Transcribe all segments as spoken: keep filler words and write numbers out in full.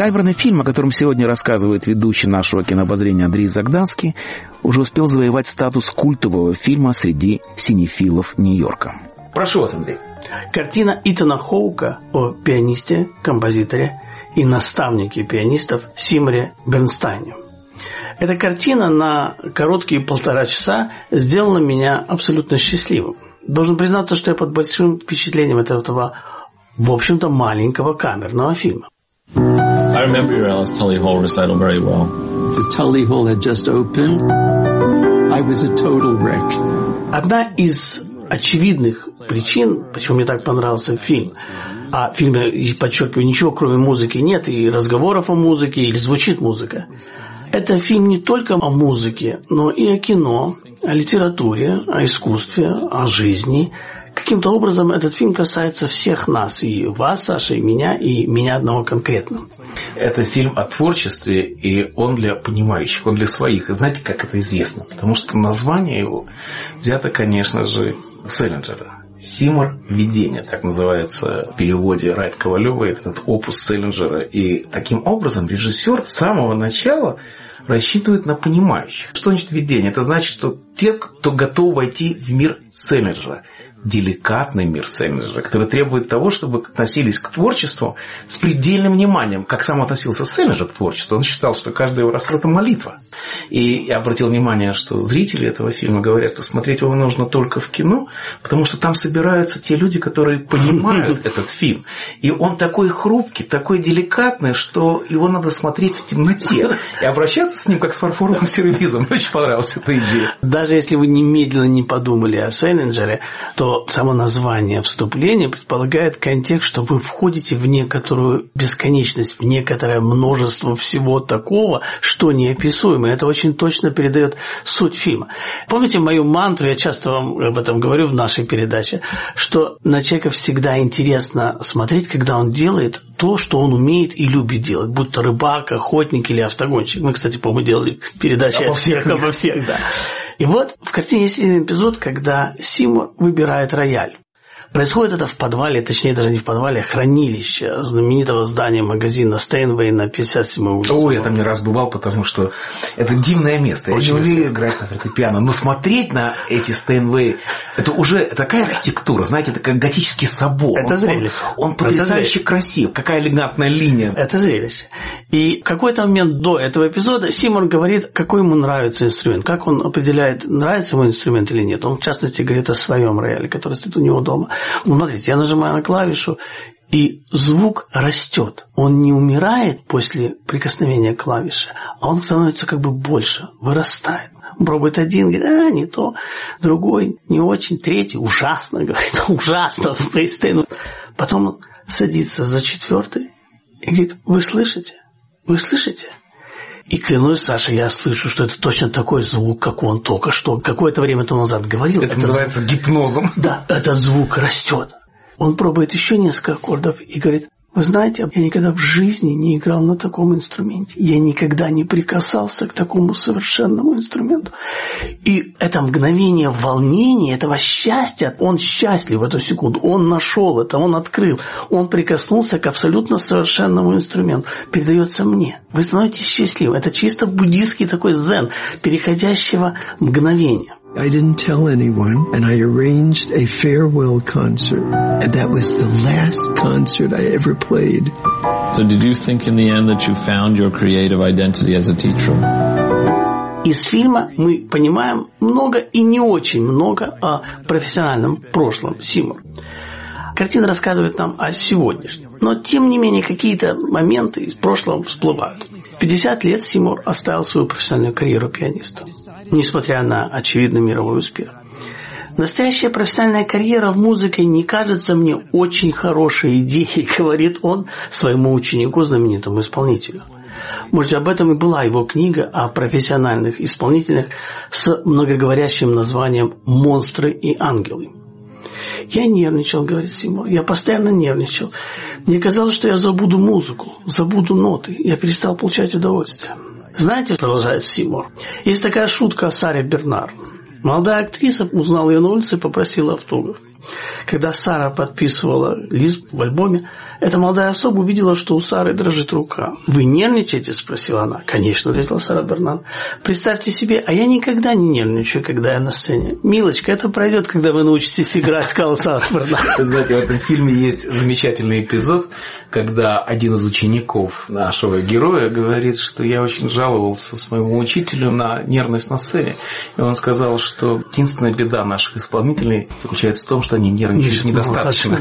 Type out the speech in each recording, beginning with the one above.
Каверный фильм, о котором сегодня рассказывает ведущий нашего кинообозрения Андрей Загданский, уже успел завоевать статус культового фильма среди синефилов Нью-Йорка. Прошу вас, Андрей. Картина Итана Хоука о пианисте, композиторе и наставнике пианистов Сеймуре Бернстайне. Эта картина на короткие полтора часа сделала меня абсолютно счастливым. Должен признаться, что я под большим впечатлением от этого, в общем-то, маленького камерного фильма. I remember your Alice Tully Hall recital very well. The Tully Hall had just opened. I was a total wreck. Одна из очевидных причин, почему мне так понравился фильм, а в фильме, подчеркиваю, ничего кроме музыки нет, и разговоров о музыке, или звучит музыка. Это фильм не только о музыке, но и о кино, о литературе, о искусстве, о жизни. Каким-то образом этот фильм касается всех нас, и вас, Саша, и меня, и меня одного конкретно. Это фильм о творчестве, и он для понимающих, он для своих. И знаете, как это известно? Потому что название его взято, конечно же, у Селлинджера. «Сеймур. Видение», так называется в переводе Райт Ковалева, этот опус Селлинджера. И таким образом режиссер с самого начала рассчитывает на понимающих. Что значит видение? Это значит, что те, кто готов войти в мир Селлинджера, деликатный мир Селлинджера, который требует того, чтобы относились к творчеству с предельным вниманием, как сам относился Селлинджер к творчеству. Он считал, что каждая его раскрыта молитва. И я обратил внимание, что зрители этого фильма говорят, что смотреть его нужно только в кино, потому что там собираются те люди, которые понимают этот фильм. И он такой хрупкий, такой деликатный, что его надо смотреть в темноте. И обращаться с ним, как с фарфоровым сервизом. Мне очень понравилась эта идея. Даже если вы немедленно не подумали о Селлинджере, то само название вступления предполагает контекст, что вы входите в некоторую бесконечность, в некоторое множество всего такого, что неописуемо. Это очень точно передает суть фильма. Помните мою мантру, я часто вам об этом говорю в нашей передаче, что на человека всегда интересно смотреть, когда он делает то, что он умеет и любит делать, будь то рыбак, охотник или автогонщик. Мы, кстати, по-моему, делали передачи обо всех, обо всех, да. И вот в картине есть один эпизод, когда Сеймур выбирает рояль. Происходит это в подвале, точнее даже не в подвале, а хранилище знаменитого здания магазина Стейнвей на пятьдесят седьмой улице. Ой, я там не раз бывал, потому что это дивное место. Я очень люблю играть на фортепиано. Но смотреть на эти Стейнвей, это уже такая архитектура, знаете, это как готический собор. Это он, зрелище. Он, он потрясающе это красив. Какая элегантная линия. Это зрелище. И в какой-то момент до этого эпизода Сеймур говорит, какой ему нравится инструмент, как он определяет, нравится ему инструмент или нет. Он, в частности, говорит о своем рояле, который стоит у него дома. Ну, смотрите, я нажимаю на клавишу, и звук растет. Он не умирает после прикосновения клавиши, а он становится как бы больше, вырастает. Пробует один, говорит, а, не то. Другой, не очень. Третий, ужасно, говорит, ужасно. Потом он садится за четвертый и говорит, вы слышите? Вы слышите? И клянусь, Саша, я слышу, что это точно такой звук, как он только что какое-то время тому назад говорил. Это, это называется звук... гипнозом. Да, этот звук растет. Он пробует еще несколько аккордов и говорит, вы знаете, я никогда в жизни не играл на таком инструменте. Я никогда не прикасался к такому совершенному инструменту. И это мгновение волнения, этого счастья, он счастлив в эту секунду. Он нашел это, он открыл. Он прикоснулся к абсолютно совершенному инструменту. Передается мне. Вы становитесь счастливы. Это чисто буддийский такой дзен, переходящего мгновения. I didn't tell anyone, and I arranged a farewell concert. And that was the last concert I ever played. So did you think in the end that you found your creative identity as a teacher? Из фильма мы понимаем много и не очень много о профессиональном прошлом Сеймура. Картина рассказывает нам о сегодняшнем. Но, тем не менее, какие-то моменты из прошлого всплывают. В пятьдесят лет Сеймур оставил свою профессиональную карьеру пианиста, несмотря на очевидный мировой успех. Настоящая профессиональная карьера в музыке не кажется мне очень хорошей идеей, говорит он своему ученику, знаменитому исполнителю. Может, об этом и была его книга о профессиональных исполнителях с многоговорящим названием «Монстры и ангелы». «Я нервничал», — говорит Сеймур, — «я постоянно нервничал. Мне казалось, что я забуду музыку, забуду ноты, я перестал получать удовольствие». Знаете, продолжает Сеймур, есть такая шутка о Саре Бернар. Молодая актриса узнала ее на улице и попросила автограф. Когда Сара подписывала лист в альбоме, Эта молодая особа увидела, что у Сары дрожит рука. «Вы нервничаете?» – спросила она. «Конечно», – ответила Сара Бернан. «Представьте себе, а я никогда не нервничаю, когда я на сцене». «Милочка, это пройдет, когда вы научитесь играть», – сказала Сара Бернан. Вы знаете, в этом фильме есть замечательный эпизод, когда один из учеников нашего героя говорит, что я очень жаловался своему учителю на нервность на сцене. И он сказал, что единственная беда наших исполнителей заключается в том, что они нервничают недостаточно.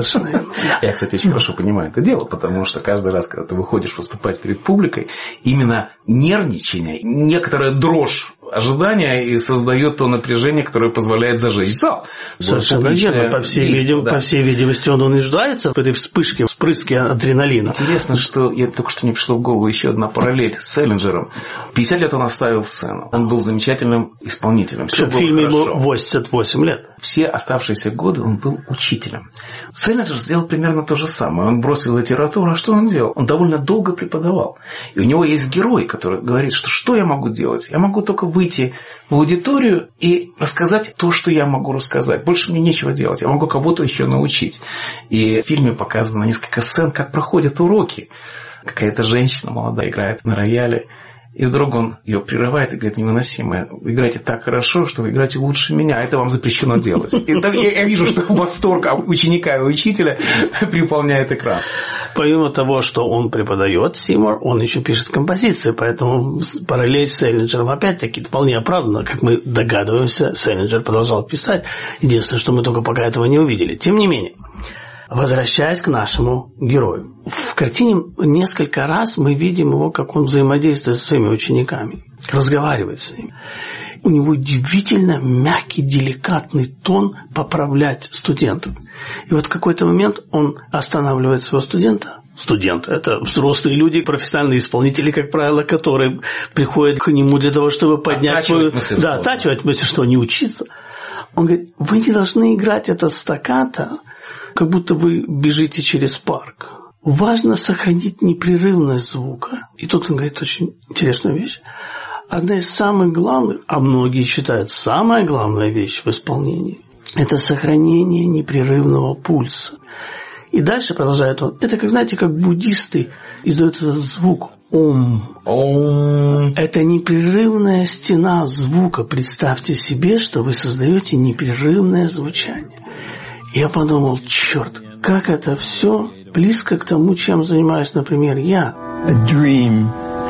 Я, кстати, очень хорошо понимаю это дело, потому что каждый раз, когда ты выходишь выступать перед публикой, именно нервничание, некоторая дрожь ожидания и создает то напряжение, которое позволяет зажечь зал. Совершенно верно. По всей, видим, да. по всей видимости, он, он нуждается в этой вспышке, вспрыске адреналина. Интересно, что я только что мне пришла в голову еще одна параллель с Селлинджером. пятьдесят лет он оставил сцену. Он был замечательным исполнителем. Все в фильме ему восемьдесят восемь лет. Все оставшиеся годы он был учителем. Селлинджер сделал примерно то же самое. Он бросил литературу, а что он делал? Он довольно долго преподавал. И у него есть герой, который говорит, что что я могу делать? Я могу только выйти в аудиторию и рассказать то, что я могу рассказать. Больше мне нечего делать. Я могу кого-то еще научить. И в фильме показано несколько сцен, как проходят уроки. Какая-то женщина молодая играет на рояле. И вдруг он ее прерывает и говорит: невыносимо, вы играете так хорошо, что вы играете лучше меня, а это вам запрещено делать. И я вижу, что восторг ученика и учителя переполняет экран. Помимо того, что он преподает, Сеймур, он еще пишет композиции, поэтому параллель с Селлинджером опять-таки вполне оправдана. Как мы догадываемся, Селлинджер продолжал писать. Единственное, что мы только пока этого не увидели. Тем не менее, возвращаясь к нашему герою. В картине несколько раз мы видим его, как он взаимодействует со своими учениками, разговаривает с ними. У него удивительно мягкий, деликатный тон поправлять студентов. И вот в какой-то момент он останавливает своего студента. Студенты – это взрослые люди, профессиональные исполнители, как правило, которые приходят к нему для того, чтобы поднять свою... Да, оттачивать мастерство, не учиться. Он говорит: вы не должны играть это стаккато, как будто вы бежите через парк. Важно сохранить непрерывность звука. И тут он говорит очень интересную вещь. Одна из самых главных, а многие считают самая главная вещь в исполнении, это сохранение непрерывного пульса. И дальше продолжает он. Это, как знаете, как буддисты издают этот звук Ом. Ом. Это непрерывная стена звука. Представьте себе, что вы создаете непрерывное звучание. Я подумал: черт, как это все близко к тому, чем занимаюсь, например, я. A dream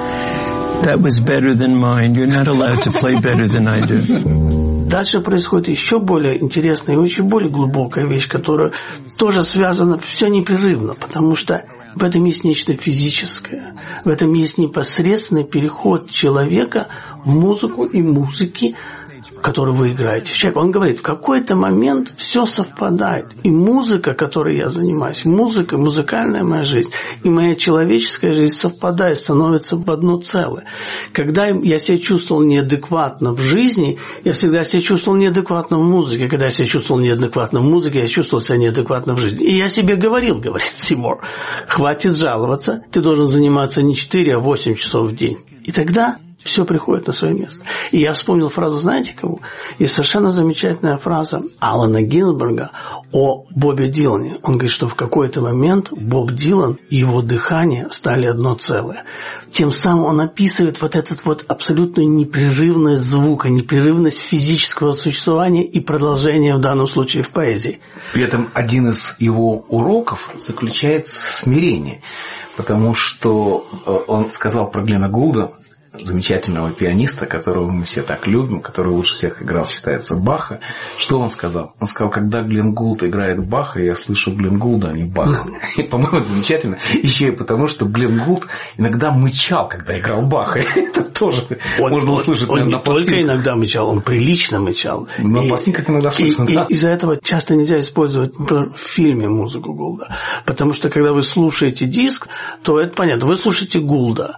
that was better than mine. You're not allowed to play better than I do. Дальше происходит еще более интересная и очень более глубокая вещь, которая тоже связана все непрерывно, потому что в этом есть нечто физическое. В этом есть непосредственный переход человека в музыку и музыки, которую вы играете. Он говорит, в какой-то момент все совпадает. И музыка, которой я занимаюсь, музыка, музыкальная моя жизнь, и моя человеческая жизнь совпадает, становится в одно целое. Когда я себя чувствовал неадекватно в жизни, я всегда себя чувствовал неадекватно в музыке. Когда я себя чувствовал неадекватно в музыке, я чувствовал себя неадекватно в жизни. И я себе говорил, говорит Сеймур, хватит жаловаться, ты должен заниматься не четыре, а восемь часов в день. И тогда все приходит на свое место. И я вспомнил фразу, знаете кого? Есть совершенно замечательная фраза Алана Гинзбурга о Бобе Дилане. Он говорит, что в какой-то момент Боб Дилан и его дыхание стали одно целое. Тем самым он описывает вот этот вот абсолютную непрерывность звука, непрерывность физического существования и продолжение в данном случае в поэзии. При этом один из его уроков заключается в смирении. Потому что он сказал про Гленна Гулда, замечательного пианиста, которого мы все так любим, который лучше всех играл, считается, Баха. Что он сказал? Он сказал, когда Глен Гулд играет Баха, я слышу Глен Гулда, а не Баха. И, по-моему, это замечательно. Еще и потому, что Глен Гулд иногда мычал, когда играл Баха. Это тоже он, можно услышать, он, наверное, он на пластинках. Он не только иногда мычал, он прилично мычал. На пластинках иногда слышно, и, да. И из-за этого часто нельзя использовать, например, в фильме музыку Гулда. Потому что, когда вы слушаете диск, то это понятно, вы слушаете Гулда.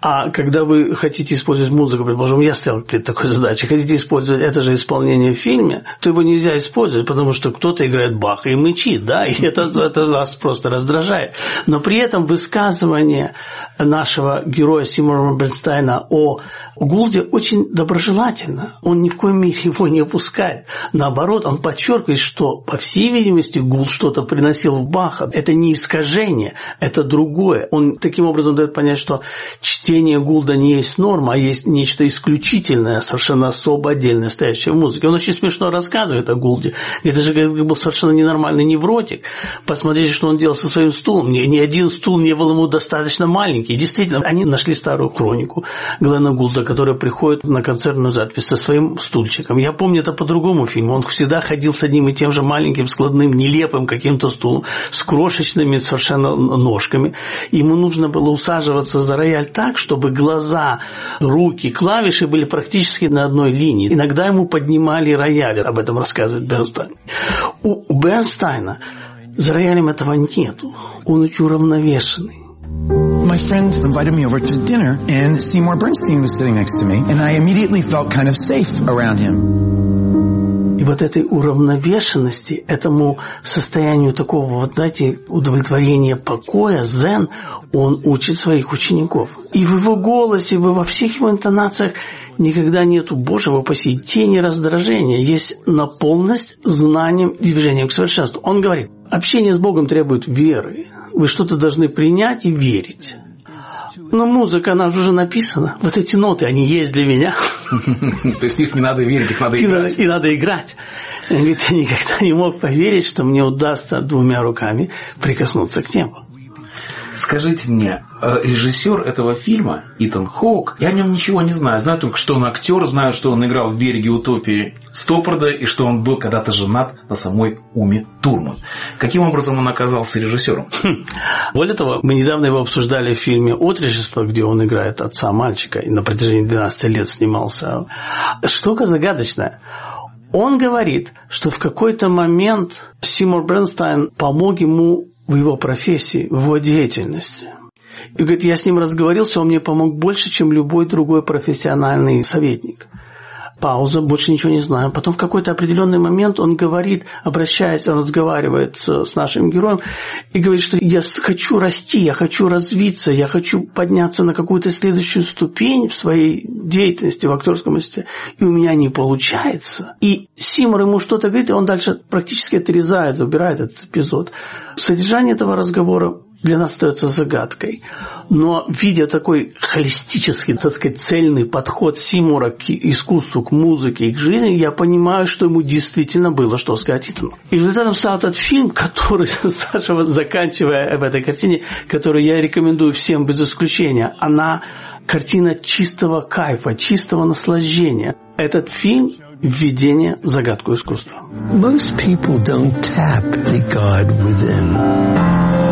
А когда вы хотите использовать музыку, предположим, я стоял перед такой задачей, хотите использовать это же исполнение в фильме, то его нельзя использовать, потому что кто-то играет Баха и мычит, да, и это, это вас просто раздражает. Но при этом высказывание нашего героя Сеймура Бернстайна о Гулде очень доброжелательно. Он ни в коем мере его не опускает. Наоборот, он подчеркивает, что, по всей видимости, Гулд что-то приносил в Баха. Это не искажение, это другое. Он таким образом дает понять, что чтение Гулда не есть норма, а есть нечто исключительное, совершенно особо отдельное, стоящее в музыке. Он очень смешно рассказывает о Гулде. Это же как был совершенно ненормальный невротик. Посмотрите, что он делал со своим стулом. Ни, ни один стул не был ему достаточно маленький. Действительно, они нашли старую хронику Глена Гулда, который приходит на концертную запись со своим стульчиком. Я помню это по другому фильму. Он всегда ходил с одним и тем же маленьким, складным, нелепым каким-то стулом, с крошечными совершенно ножками. Ему нужно было усаживаться за рояль так, чтобы глаза, руки, клавиши были практически на одной линии. Иногда ему поднимали рояль. Об этом рассказывает Бернстайн. У Бернстайна за роялем этого нету. Он очень уравновешенный. My friend invited me over to dinner, and Seymour Bernstein was sitting next to me, and I immediately felt kind of safe around him. И вот этой уравновешенности, этому состоянию такого, вот, знаете, удовлетворения покоя, дзен, он учит своих учеников. И в его голосе, и во всех его интонациях никогда нету, боже упаси, тени раздражения. Есть наполненность знанием и движением к совершенству. Он говорит, общение с Богом требует веры. Вы что-то должны принять и верить. Но музыка, она же уже написана. Вот эти ноты, они есть для меня. То есть их не надо верить, их надо играть. И надо играть. Ведь я никогда не мог поверить, что мне удастся двумя руками прикоснуться к небу. Скажите мне, режиссер этого фильма, Итан Хоук, я о нем ничего не знаю. Знаю только, что он актер, знаю, что он играл в «Береге утопии» Стоппарда и что он был когда-то женат на самой Уме Турман. Каким образом он оказался режиссером? Хм. Более того, мы недавно его обсуждали в фильме «Отрочество», где он играет отца мальчика и на протяжении двенадцати лет снимался. Штука загадочная. Он говорит, что в какой-то момент Сеймур Бернстайн помог ему в его профессии, в его деятельности. И говорит, я с ним разговорился, он мне помог больше, чем любой другой профессиональный советник. Пауза, больше ничего не знаю. Потом в какой-то определенный момент он говорит, обращаясь, он разговаривает с, с нашим героем и говорит, что я хочу расти, я хочу развиться, я хочу подняться на какую-то следующую ступень в своей деятельности, в актерском мастерстве, и у меня не получается. И Сеймур ему что-то говорит, и он дальше практически отрезает, убирает этот эпизод. Содержание этого разговора для нас остается загадкой. Но видя такой холистический, так сказать, цельный подход Сеймура к искусству, к музыке и к жизни, я понимаю, что ему действительно было что сказать Итану. И результатом стал этот фильм, который, Саша, заканчивая в этой картине, которую я рекомендую всем без исключения, она картина чистого кайфа, чистого наслаждения. Этот фильм – введение в загадку искусства. Most people don't tap the God within.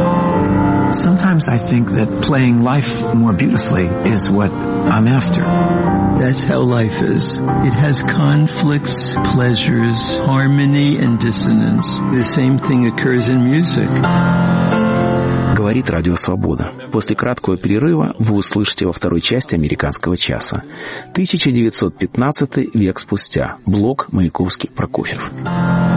Sometimes I think that playing life more beautifully is what I'm after. That's how life is. It has conflicts, pleasures, harmony and dissonance. The same thing occurs in music. Говорит Радио Свобода. После краткого перерыва вы услышите во второй части «Американского часа». тысяча девятьсот пятнадцатый век спустя. Блок Маяковский-Прокофьев.